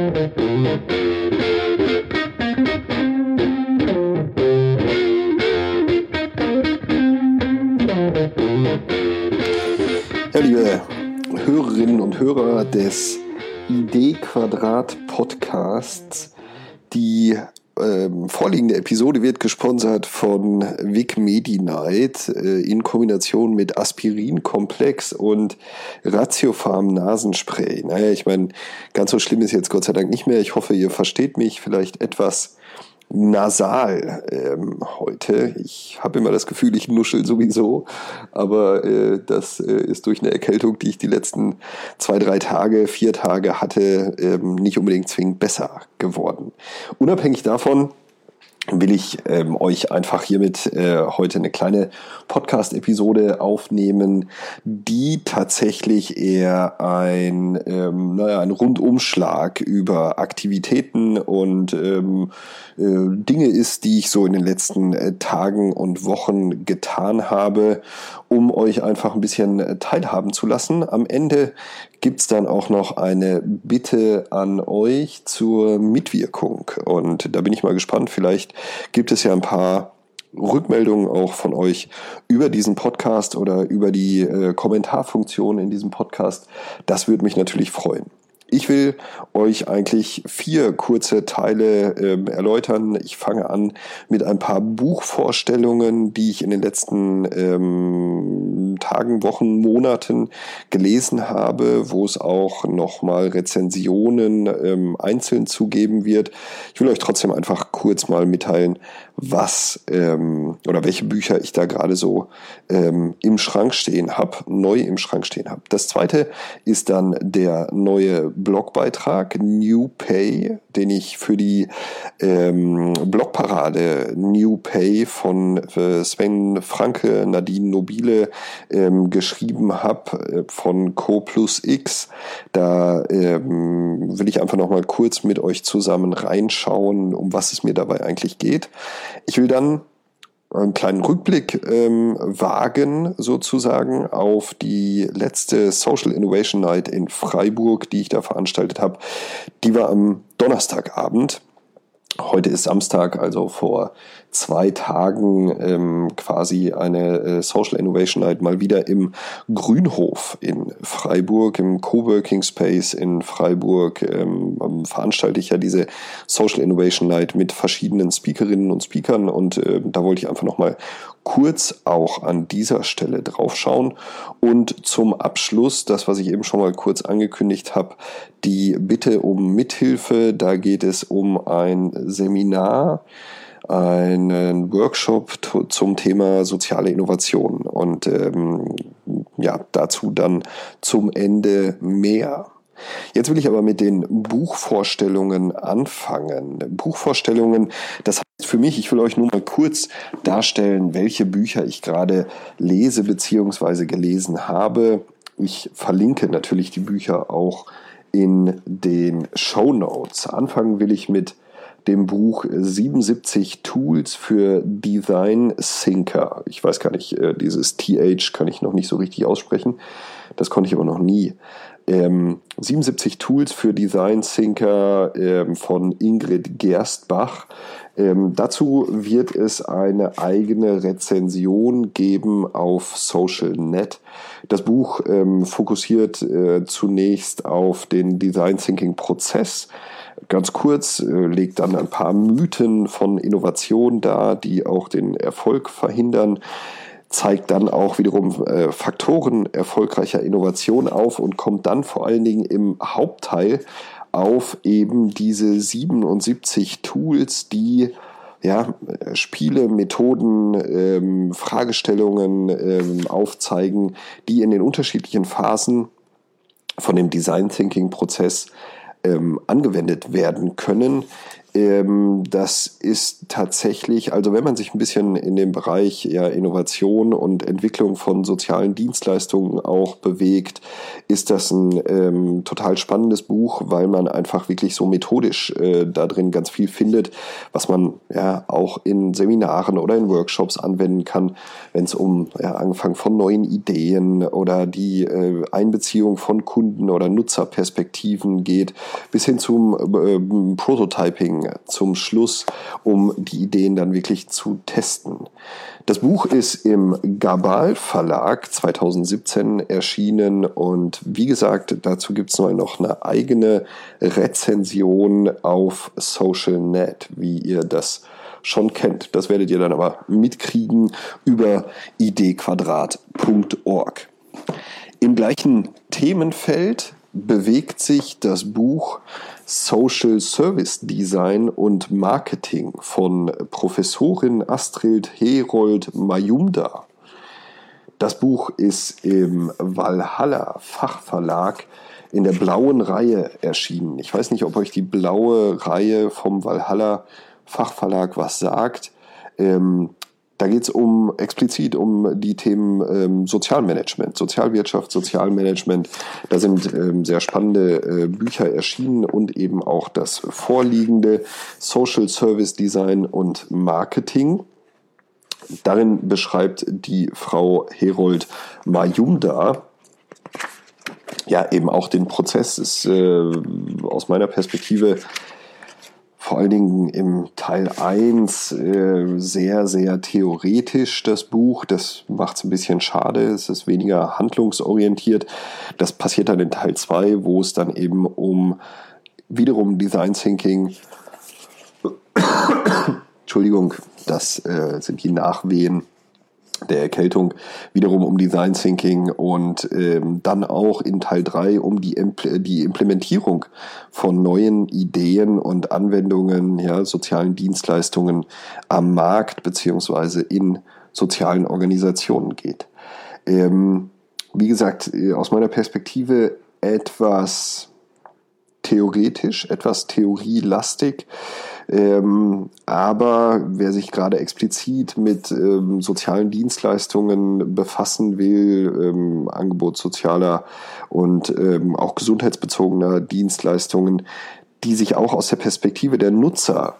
Ja, liebe Hörerinnen und Hörer des Idee-Quadrat-Podcasts, die vorliegende Episode wird gesponsert von Vic Medi-Night in Kombination mit Aspirin-Komplex und Ratiofarm Nasenspray. Naja, ich meine, ganz so schlimm ist jetzt Gott sei Dank nicht mehr. Ich hoffe, ihr versteht mich vielleicht etwas nasal heute. Ich habe immer das Gefühl, ich nuschel sowieso, aber das ist durch eine Erkältung, die ich die letzten 4 Tage hatte, nicht unbedingt zwingend besser geworden. Unabhängig davon will ich euch einfach hiermit heute eine kleine Podcast-Episode aufnehmen, die tatsächlich eher ein Rundumschlag über Aktivitäten und Dinge ist, die ich so in den letzten Tagen und Wochen getan habe, um euch einfach ein bisschen teilhaben zu lassen. Am Ende gibt's dann auch noch eine Bitte an euch zur Mitwirkung. Und da bin ich mal gespannt. Vielleicht gibt es ja ein paar Rückmeldungen auch von euch über diesen Podcast oder über die Kommentarfunktion in diesem Podcast. Das würde mich natürlich freuen. Ich will euch eigentlich 4 kurze Teile erläutern. Ich fange an mit ein paar Buchvorstellungen, die ich in den letzten Tagen, Wochen, Monaten gelesen habe, wo es auch nochmal Rezensionen einzeln zugeben wird. Ich will euch trotzdem einfach kurz mal mitteilen, was oder welche Bücher ich da gerade so im Schrank stehen habe, neu im Schrank stehen habe. Das zweite ist dann der neue Blogbeitrag New Pay, den ich für die Blogparade New Pay von Sven Franke, Nadine Nobile geschrieben habe von Co+X. Da will ich einfach nochmal kurz mit euch zusammen reinschauen, um was es mir dabei eigentlich geht. Ich will dann einen kleinen Rückblick wagen, sozusagen, auf die letzte Social Innovation Night in Freiburg, die ich da veranstaltet habe. Die war am Donnerstagabend. Heute ist Samstag, also vor 2 Tagen quasi eine Social Innovation Night mal wieder im Grünhof in Freiburg, im Coworking Space in Freiburg. Veranstalte ich ja diese Social Innovation Night mit verschiedenen Speakerinnen und Speakern und da wollte ich einfach nochmal kurz auch an dieser Stelle draufschauen. Und zum Abschluss, das, was ich eben schon mal kurz angekündigt habe, die Bitte um Mithilfe. Da geht es um ein Seminar, einen Workshop zum Thema soziale Innovation. Und dazu dann zum Ende mehr. Jetzt will ich aber mit den Buchvorstellungen anfangen. Buchvorstellungen, das heißt für mich, ich will euch nur mal kurz darstellen, welche Bücher ich gerade lese bzw. gelesen habe. Ich verlinke natürlich die Bücher auch in den Shownotes. Anfangen will ich mit dem Buch 77 Tools für Design Thinker. Ich weiß gar nicht, dieses TH kann ich noch nicht so richtig aussprechen. Das konnte ich aber noch nie. 77 Tools für Design Thinker von Ingrid Gerstbach. Dazu wird es eine eigene Rezension geben auf SocialNet. Das Buch fokussiert zunächst auf den Design Thinking Prozess. Ganz kurz, legt dann ein paar Mythen von Innovation dar, die auch den Erfolg verhindern, zeigt dann auch wiederum Faktoren erfolgreicher Innovation auf und kommt dann vor allen Dingen im Hauptteil auf eben diese 77 Tools, die Spiele, Methoden, Fragestellungen aufzeigen, die in den unterschiedlichen Phasen von dem Design Thinking Prozess angewendet werden können. Das ist tatsächlich, also wenn man sich ein bisschen in dem Bereich Innovation und Entwicklung von sozialen Dienstleistungen auch bewegt, ist das ein total spannendes Buch, weil man einfach wirklich so methodisch da drin ganz viel findet, was man auch in Seminaren oder in Workshops anwenden kann, wenn es um Anfang von neuen Ideen oder die Einbeziehung von Kunden- oder Nutzerperspektiven geht, bis hin zum Prototyping zum Schluss, um die Ideen dann wirklich zu testen. Das Buch ist im Gabal Verlag 2017 erschienen und wie gesagt, dazu gibt es noch eine eigene Rezension auf SocialNet, wie ihr das schon kennt. Das werdet ihr dann aber mitkriegen über idquadrat.org. Im gleichen Themenfeld bewegt sich das Buch Social Service Design und Marketing von Professorin Astrid Herold-Majumdar. Das Buch ist im Valhalla Fachverlag in der blauen Reihe erschienen. Ich weiß nicht, ob euch die blaue Reihe vom Valhalla Fachverlag was sagt. Da geht es explizit um die Themen Sozialmanagement, Sozialwirtschaft, Sozialmanagement. Da sind sehr spannende Bücher erschienen und eben auch das vorliegende Social Service Design und Marketing. Darin beschreibt die Frau Herold Majumdar eben auch den Prozess. Ist aus meiner Perspektive vor allen Dingen im Teil 1 sehr, sehr theoretisch, das Buch. Das macht es ein bisschen schade. Es ist weniger handlungsorientiert. Das passiert dann in Teil 2, wo es dann eben wiederum Design Thinking, Entschuldigung, das sind die Nachwehen der Erkältung, wiederum um Design Thinking und dann auch in Teil 3 um die Implementierung von neuen Ideen und Anwendungen, sozialen Dienstleistungen am Markt beziehungsweise in sozialen Organisationen geht. Wie gesagt, aus meiner Perspektive etwas theoretisch, etwas theorielastig. Aber wer sich gerade explizit mit sozialen Dienstleistungen befassen will, Angebot sozialer und auch gesundheitsbezogener Dienstleistungen, die sich auch aus der Perspektive der Nutzer,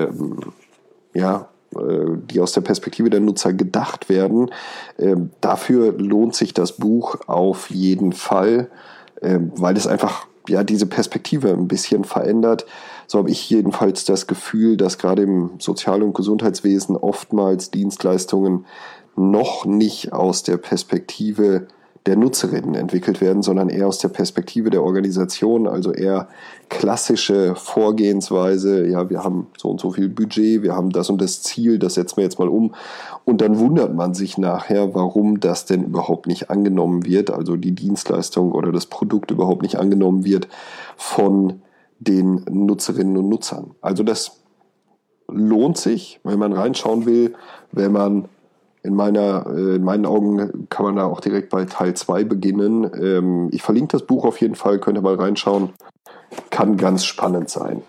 die aus der Perspektive der Nutzer gedacht werden, dafür lohnt sich das Buch auf jeden Fall, weil es einfach diese Perspektive ein bisschen verändert. So habe ich jedenfalls das Gefühl, dass gerade im Sozial- und Gesundheitswesen oftmals Dienstleistungen noch nicht aus der Perspektive der Nutzerinnen entwickelt werden, sondern eher aus der Perspektive der Organisation, also eher klassische Vorgehensweise, wir haben so und so viel Budget, wir haben das und das Ziel, das setzen wir jetzt mal um und dann wundert man sich nachher, warum das denn überhaupt nicht angenommen wird, also die Dienstleistung oder das Produkt überhaupt nicht angenommen wird von den Nutzerinnen und Nutzern. Also das lohnt sich, wenn man reinschauen will, wenn man in meinen Augen kann man da auch direkt bei Teil 2 beginnen. Ich verlinke das Buch auf jeden Fall, könnt ihr mal reinschauen. Kann ganz spannend sein.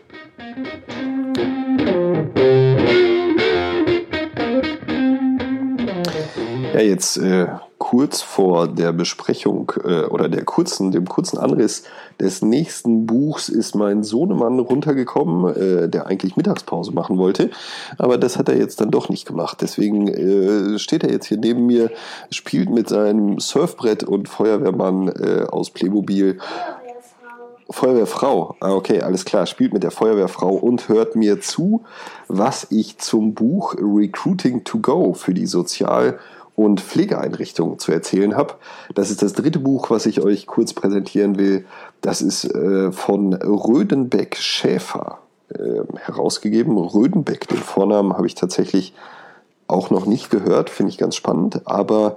Jetzt kurz vor der Besprechung oder dem kurzen Anriss des nächsten Buchs ist mein Sohnemann runtergekommen, der eigentlich Mittagspause machen wollte, aber das hat er jetzt dann doch nicht gemacht. Deswegen steht er jetzt hier neben mir, spielt mit seinem Surfbrett und Feuerwehrmann aus Playmobil. Feuerwehrfrau, okay, alles klar, spielt mit der Feuerwehrfrau und hört mir zu, was ich zum Buch Recruiting to Go für die Sozial- und Pflegeeinrichtungen zu erzählen habe. Das ist das dritte Buch, was ich euch kurz präsentieren will. Das ist von Rödenbeck Schäfer herausgegeben. Rödenbeck, den Vornamen habe ich tatsächlich auch noch nicht gehört, finde ich ganz spannend, aber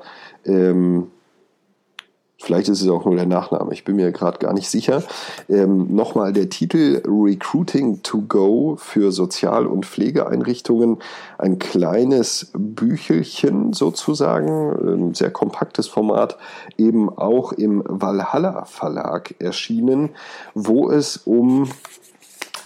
vielleicht ist es auch nur der Nachname, ich bin mir gerade gar nicht sicher. Nochmal der Titel Recruiting to Go für Sozial- und Pflegeeinrichtungen. Ein kleines Büchelchen sozusagen, sehr kompaktes Format, eben auch im Valhalla Verlag erschienen, wo es um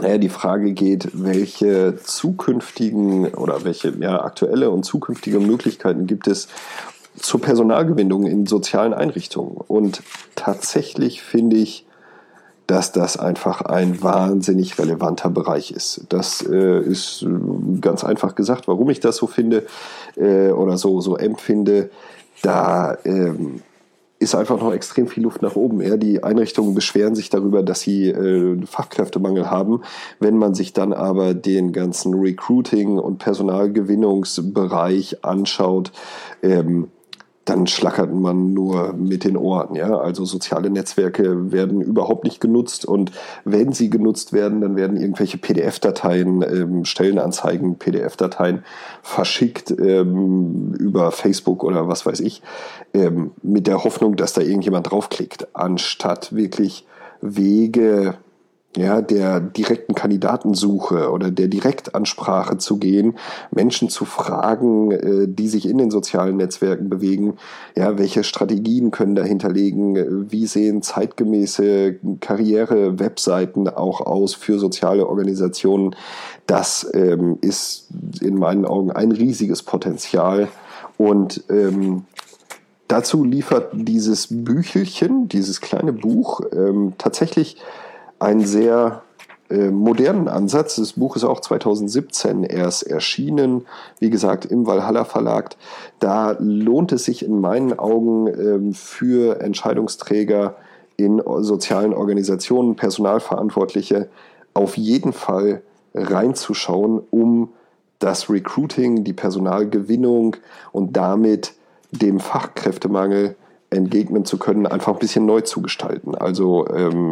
die Frage geht, welche zukünftigen oder welche aktuelle und zukünftige Möglichkeiten gibt es zur Personalgewinnung in sozialen Einrichtungen. Und tatsächlich finde ich, dass das einfach ein wahnsinnig relevanter Bereich ist. Das ist ganz einfach gesagt, warum ich das so finde oder so empfinde. Da ist einfach noch extrem viel Luft nach oben. Ja, die Einrichtungen beschweren sich darüber, dass sie Fachkräftemangel haben. Wenn man sich dann aber den ganzen Recruiting- und Personalgewinnungsbereich anschaut, dann schlackert man nur mit den Ohren. Ja? Also soziale Netzwerke werden überhaupt nicht genutzt und wenn sie genutzt werden, dann werden irgendwelche PDF-Dateien, Stellenanzeigen, PDF-Dateien verschickt über Facebook oder was weiß ich, mit der Hoffnung, dass da irgendjemand draufklickt, anstatt wirklich Wege der direkten Kandidatensuche oder der Direktansprache zu gehen, Menschen zu fragen, die sich in den sozialen Netzwerken bewegen, welche Strategien können dahinter liegen, wie sehen zeitgemäße Karriere-Webseiten auch aus für soziale Organisationen. Das ist in meinen Augen ein riesiges Potenzial und dazu liefert dieses Büchelchen, dieses kleine Buch, tatsächlich einen sehr modernen Ansatz. Das Buch ist auch 2017 erst erschienen, wie gesagt, im Walhalla Verlag. Da lohnt es sich in meinen Augen für Entscheidungsträger in sozialen Organisationen, Personalverantwortliche, auf jeden Fall reinzuschauen, um das Recruiting, die Personalgewinnung und damit dem Fachkräftemangel entgegnen zu können, einfach ein bisschen neu zu gestalten. Also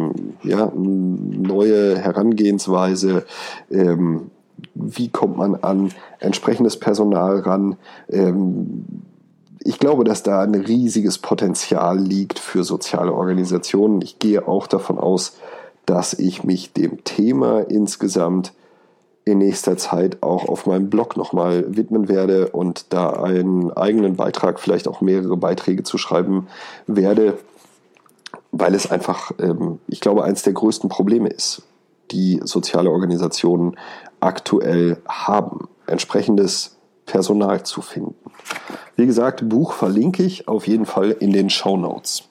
neue Herangehensweise, wie kommt man an entsprechendes Personal ran. Ich glaube, dass da ein riesiges Potenzial liegt für soziale Organisationen. Ich gehe auch davon aus, dass ich mich dem Thema insgesamt in nächster Zeit auch auf meinem Blog nochmal widmen werde und da einen eigenen Beitrag, vielleicht auch mehrere Beiträge zu schreiben werde, weil es einfach, ich glaube, eines der größten Probleme ist, die soziale Organisationen aktuell haben, entsprechendes Personal zu finden. Wie gesagt, Buch verlinke ich auf jeden Fall in den Shownotes.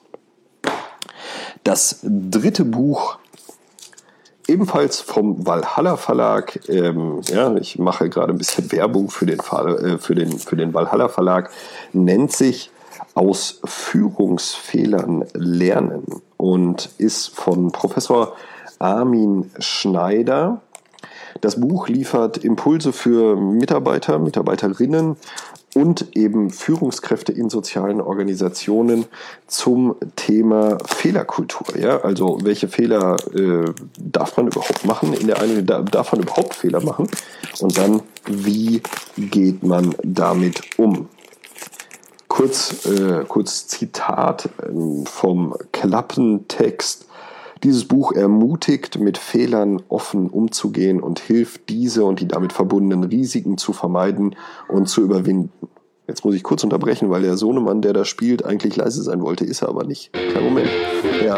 Das dritte Buch, ebenfalls vom Walhalla Verlag, ich mache gerade ein bisschen Werbung für den Walhalla Verlag, nennt sich Aus Führungsfehlern lernen und ist von Professor Armin Schneider. Das Buch liefert Impulse für Mitarbeiter, Mitarbeiterinnen und eben Führungskräfte in sozialen Organisationen zum Thema Fehlerkultur. Ja? Also welche Fehler darf man überhaupt machen? Darf man überhaupt Fehler machen? Und dann, wie geht man damit um? Kurz Zitat vom Klappentext. Dieses Buch ermutigt, mit Fehlern offen umzugehen und hilft, diese und die damit verbundenen Risiken zu vermeiden und zu überwinden. Jetzt muss ich kurz unterbrechen, weil der Sohnemann, der da spielt, eigentlich leise sein wollte, ist er aber nicht. Kleinen Moment. Ja.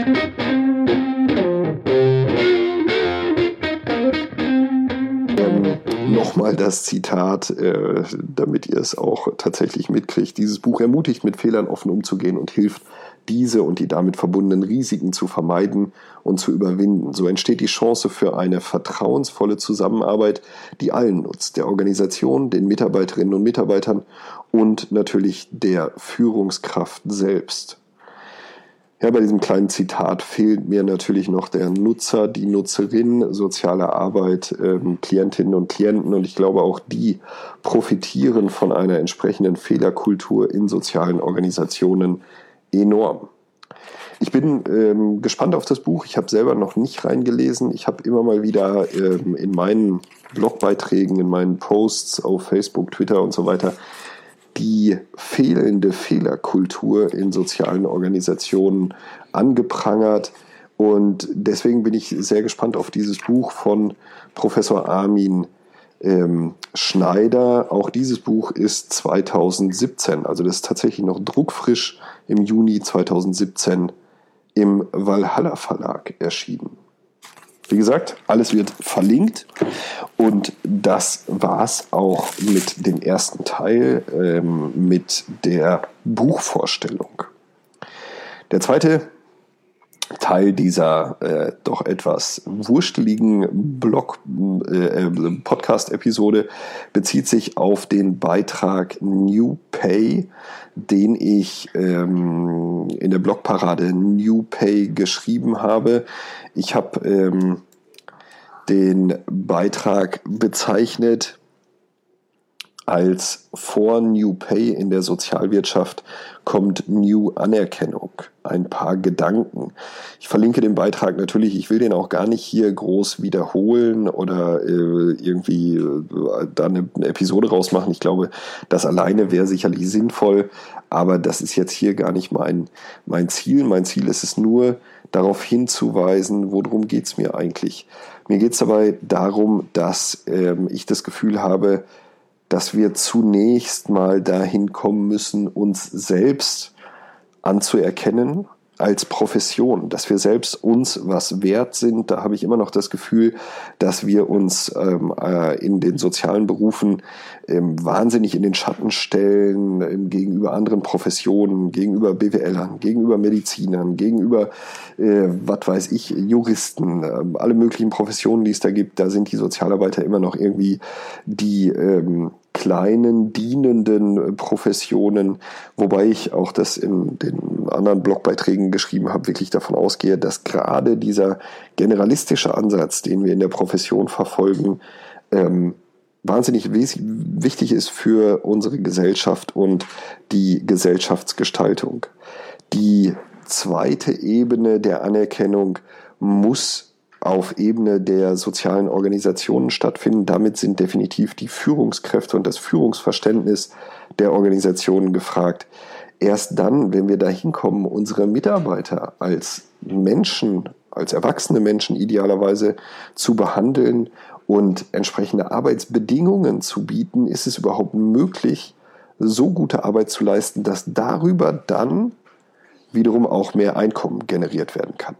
Nochmal das Zitat, damit ihr es auch tatsächlich mitkriegt. Dieses Buch ermutigt, mit Fehlern offen umzugehen und hilft, diese und die damit verbundenen Risiken zu vermeiden und zu überwinden. So entsteht die Chance für eine vertrauensvolle Zusammenarbeit, die allen nutzt, der Organisation, den Mitarbeiterinnen und Mitarbeitern und natürlich der Führungskraft selbst. Ja, bei diesem kleinen Zitat fehlt mir natürlich noch der Nutzer, die Nutzerin, soziale Arbeit, Klientinnen und Klienten, und ich glaube auch die profitieren von einer entsprechenden Fehlerkultur in sozialen Organisationen enorm. Ich bin gespannt auf das Buch. Ich habe selber noch nicht reingelesen. Ich habe immer mal wieder in meinen Blogbeiträgen, in meinen Posts auf Facebook, Twitter und so weiter die fehlende Fehlerkultur in sozialen Organisationen angeprangert. Und deswegen bin ich sehr gespannt auf dieses Buch von Professor Armin Schneider. Auch dieses Buch ist 2017, also das ist tatsächlich noch druckfrisch, im Juni 2017 im Walhalla Verlag erschienen. Wie gesagt, alles wird verlinkt und das war's auch mit dem ersten Teil, mit der Buchvorstellung. Der zweite Teil dieser doch etwas wursteligen Podcast-Episode bezieht sich auf den Beitrag New Pay, den ich in der Blogparade New Pay geschrieben habe. Ich habe den Beitrag bezeichnet als vor New Pay in der Sozialwirtschaft kommt New Anerkennung. Ein paar Gedanken. Ich verlinke den Beitrag natürlich, ich will den auch gar nicht hier groß wiederholen oder irgendwie da eine Episode rausmachen. Ich glaube, das alleine wäre sicherlich sinnvoll, aber das ist jetzt hier gar nicht mein Ziel. Mein Ziel ist es nur, darauf hinzuweisen, worum geht es mir eigentlich. Mir geht es dabei darum, dass ich das Gefühl habe, dass wir zunächst mal dahin kommen müssen, uns selbst anzuerkennen als Profession, dass wir selbst uns was wert sind. Da habe ich immer noch das Gefühl, dass wir uns in den sozialen Berufen wahnsinnig in den Schatten stellen gegenüber anderen Professionen, gegenüber BWLern, gegenüber Medizinern, gegenüber, was weiß ich, Juristen, alle möglichen Professionen, die es da gibt. Da sind die Sozialarbeiter immer noch irgendwie die kleinen, dienenden Professionen, wobei ich auch das in den anderen Blogbeiträgen geschrieben habe, wirklich davon ausgehe, dass gerade dieser generalistische Ansatz, den wir in der Profession verfolgen, wahnsinnig wichtig ist für unsere Gesellschaft und die Gesellschaftsgestaltung. Die zweite Ebene der Anerkennung muss auf Ebene der sozialen Organisationen stattfinden. Damit sind definitiv die Führungskräfte und das Führungsverständnis der Organisationen gefragt. Erst dann, wenn wir dahin kommen, unsere Mitarbeiter als Menschen, als erwachsene Menschen idealerweise zu behandeln und entsprechende Arbeitsbedingungen zu bieten, ist es überhaupt möglich, so gute Arbeit zu leisten, dass darüber dann wiederum auch mehr Einkommen generiert werden kann.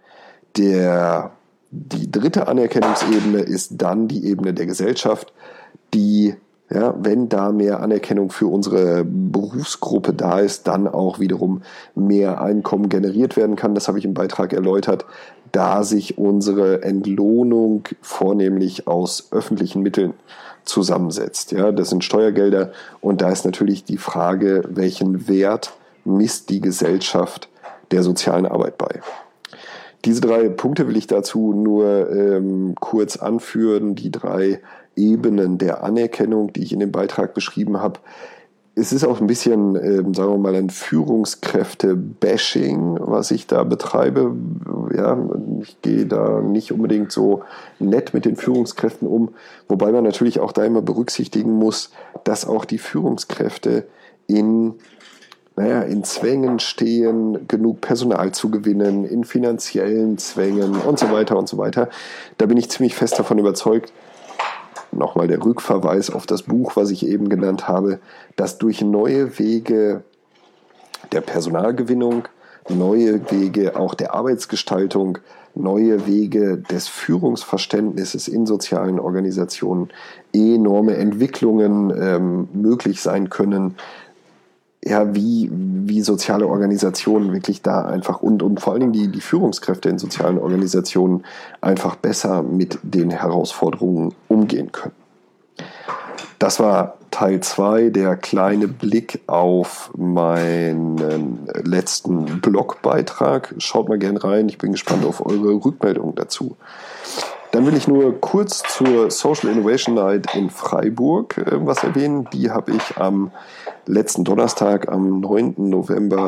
Die dritte Anerkennungsebene ist dann die Ebene der Gesellschaft, die, ja, wenn da mehr Anerkennung für unsere Berufsgruppe da ist, dann auch wiederum mehr Einkommen generiert werden kann. Das habe ich im Beitrag erläutert, da sich unsere Entlohnung vornehmlich aus öffentlichen Mitteln zusammensetzt. Ja, das sind Steuergelder und da ist natürlich die Frage, welchen Wert misst die Gesellschaft der sozialen Arbeit bei. Diese 3 Punkte will ich dazu nur kurz anführen, die 3 Ebenen der Anerkennung, die ich in dem Beitrag beschrieben habe. Es ist auch ein bisschen, sagen wir mal, ein Führungskräfte-Bashing, was ich da betreibe. Ja, ich gehe da nicht unbedingt so nett mit den Führungskräften um, wobei man natürlich auch da immer berücksichtigen muss, dass auch die Führungskräfte in Zwängen stehen, genug Personal zu gewinnen, in finanziellen Zwängen und so weiter und so weiter. Da bin ich ziemlich fest davon überzeugt, nochmal der Rückverweis auf das Buch, was ich eben genannt habe, dass durch neue Wege der Personalgewinnung, neue Wege auch der Arbeitsgestaltung, neue Wege des Führungsverständnisses in sozialen Organisationen enorme Entwicklungen möglich sein können, ja, wie soziale Organisationen wirklich da einfach und vor allen Dingen die Führungskräfte in sozialen Organisationen einfach besser mit den Herausforderungen umgehen können. Das war Teil 2, der kleine Blick auf meinen letzten Blogbeitrag. Schaut mal gern rein, ich bin gespannt auf eure Rückmeldungen dazu. Dann will ich nur kurz zur Social Innovation Night in Freiburg was erwähnen. Die habe ich am letzten Donnerstag, am 9. November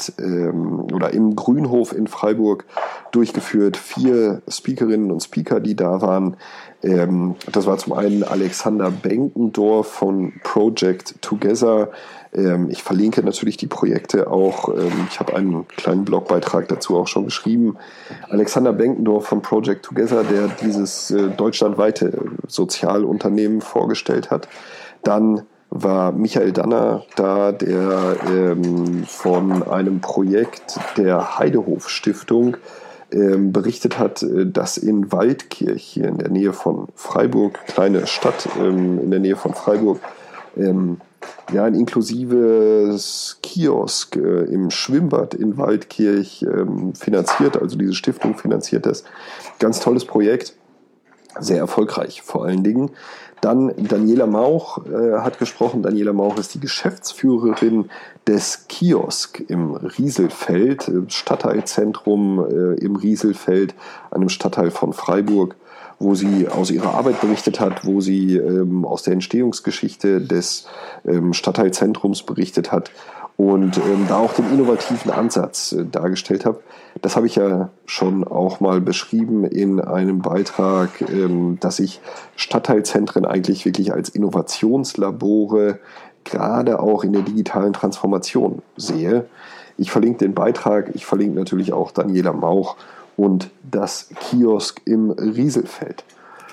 im Grünhof in Freiburg durchgeführt. 4 Speakerinnen und Speaker, die da waren. Das war zum einen Alexander Benkendorf von Project Together. Ich verlinke natürlich die Projekte auch. Ich habe einen kleinen Blogbeitrag dazu auch schon geschrieben. Alexander Benkendorf von Project Together, der dieses deutschlandweite Sozialunternehmen vorgestellt hat. Dann war Michael Danner da, der von einem Projekt der Heidehof Stiftung berichtet hat, dass in Waldkirch, hier in der Nähe von Freiburg, kleine Stadt in der Nähe von Freiburg, ein inklusives Kiosk im Schwimmbad in Waldkirch finanziert, also diese Stiftung finanziert das. Ganz tolles Projekt, sehr erfolgreich vor allen Dingen. Dann Daniela Mauch hat gesprochen. Daniela Mauch ist die Geschäftsführerin des Kiosk im Rieselfeld, Stadtteilzentrum im Rieselfeld, einem Stadtteil von Freiburg, wo sie aus ihrer Arbeit berichtet hat, wo sie aus der Entstehungsgeschichte des Stadtteilzentrums berichtet hat und da auch den innovativen Ansatz dargestellt habe. Das habe ich ja schon auch mal beschrieben in einem Beitrag, dass ich Stadtteilzentren eigentlich wirklich als Innovationslabore gerade auch in der digitalen Transformation sehe. Ich verlinke den Beitrag, ich verlinke natürlich auch Daniela Mauch und das Kiosk im Rieselfeld.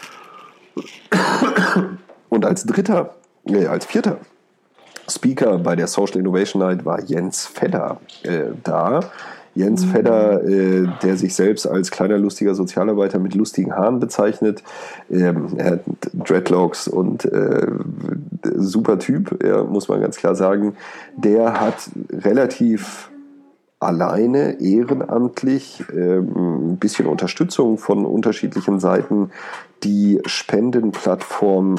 Und als vierter Speaker bei der Social Innovation Night war Jens Fedder da. Jens Fedder, der sich selbst als kleiner lustiger Sozialarbeiter mit lustigen Haaren bezeichnet. Er hat Dreadlocks und super Typ, muss man ganz klar sagen. Der hat relativ alleine, ehrenamtlich, ein bisschen Unterstützung von unterschiedlichen Seiten, die Spendenplattform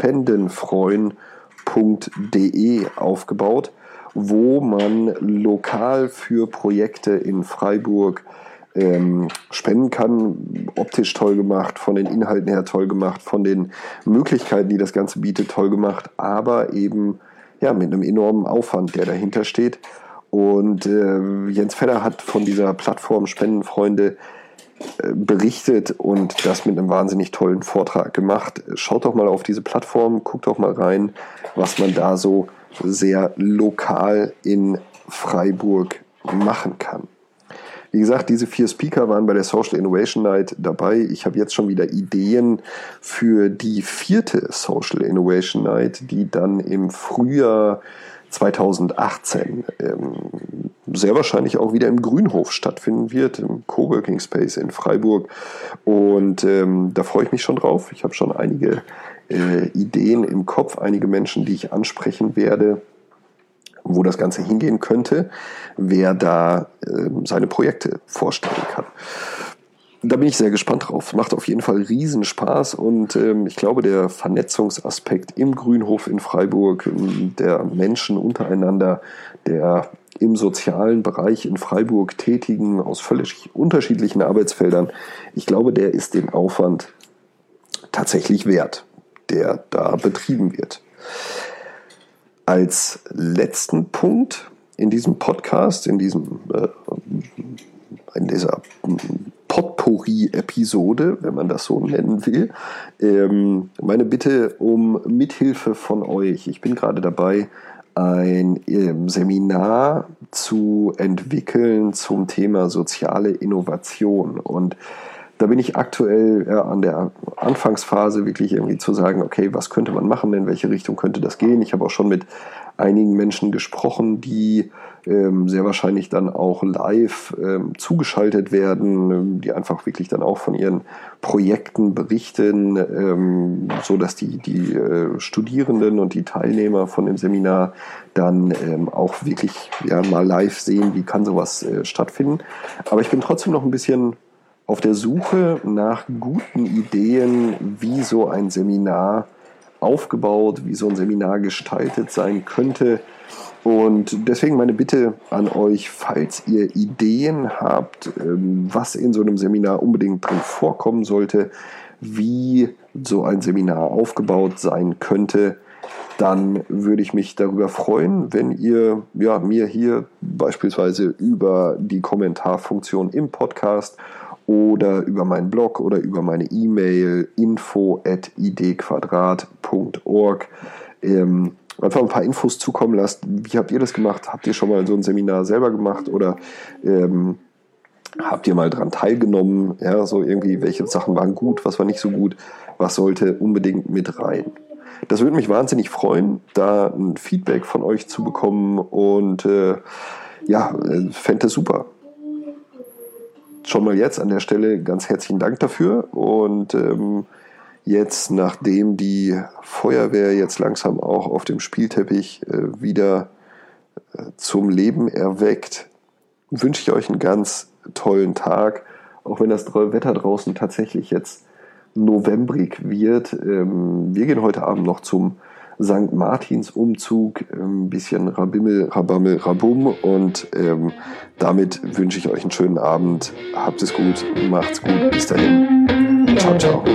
spendenfreuen.de aufgebaut, wo man lokal für Projekte in Freiburg spenden kann. Optisch toll gemacht, von den Inhalten her toll gemacht, von den Möglichkeiten, die das Ganze bietet, toll gemacht, aber eben mit einem enormen Aufwand, der dahinter steht. Und Jens Fedder hat von dieser Plattform Spendenfreunde berichtet und das mit einem wahnsinnig tollen Vortrag gemacht. Schaut doch mal auf diese Plattform, guckt doch mal rein, was man da so sehr lokal in Freiburg machen kann. Wie gesagt, diese 4 Speaker waren bei der Social Innovation Night dabei. Ich habe jetzt schon wieder Ideen für die 4. Social Innovation Night, die dann im Frühjahr 2018 sehr wahrscheinlich auch wieder im Grünhof stattfinden wird, im Coworking Space in Freiburg. Und da freue ich mich schon drauf. Ich habe schon einige Ideen im Kopf, einige Menschen, die ich ansprechen werde, wo das Ganze hingehen könnte, wer da seine Projekte vorstellen kann. Da bin ich sehr gespannt drauf. Macht auf jeden Fall riesen Spaß und ich glaube, der Vernetzungsaspekt im Grünhof in Freiburg, der Menschen untereinander, der im sozialen Bereich in Freiburg tätigen, aus völlig unterschiedlichen Arbeitsfeldern, ich glaube, der ist den Aufwand tatsächlich wert, der da betrieben wird. Als letzten Punkt in diesem Podcast, in dieser Potpourri-Episode, wenn man das so nennen will, meine Bitte um Mithilfe von euch. Ich bin gerade dabei, ein Seminar zu entwickeln zum Thema soziale Innovation. Und da bin ich aktuell an der Anfangsphase wirklich irgendwie zu sagen, okay, was könnte man machen, in welche Richtung könnte das gehen. Ich habe auch schon mit einigen Menschen gesprochen, die sehr wahrscheinlich dann auch live zugeschaltet werden, die einfach wirklich dann auch von ihren Projekten berichten, so dass die Studierenden und die Teilnehmer von dem Seminar dann auch wirklich mal live sehen, wie kann sowas stattfinden. Aber ich bin trotzdem noch ein bisschen auf der Suche nach guten Ideen, wie so ein Seminar aufgebaut, wie so ein Seminar gestaltet sein könnte. Und deswegen meine Bitte an euch, falls ihr Ideen habt, was in so einem Seminar unbedingt drin vorkommen sollte, wie so ein Seminar aufgebaut sein könnte, dann würde ich mich darüber freuen, wenn ihr mir hier beispielsweise über die Kommentarfunktion im Podcast oder über meinen Blog oder über meine E-Mail info@idquadrat.org einfach ein paar Infos zukommen lasst. Wie habt ihr das gemacht? Habt ihr schon mal so ein Seminar selber gemacht oder habt ihr mal dran teilgenommen? Ja, so irgendwie, welche Sachen waren gut, was war nicht so gut, was sollte unbedingt mit rein? Das würde mich wahnsinnig freuen, da ein Feedback von euch zu bekommen und fände es super. schon mal jetzt an der Stelle ganz herzlichen Dank dafür. Und jetzt, nachdem die Feuerwehr jetzt langsam auch auf dem Spielteppich wieder zum Leben erweckt, wünsche ich euch einen ganz tollen Tag. Auch wenn das Wetter draußen tatsächlich jetzt novembrig wird. Wir gehen heute Abend noch zum St. Martins Umzug, ein bisschen Rabimmel, Rabammel, Rabum, und damit wünsche ich euch einen schönen Abend. Habt es gut, macht's gut, bis dahin. Ciao, ciao.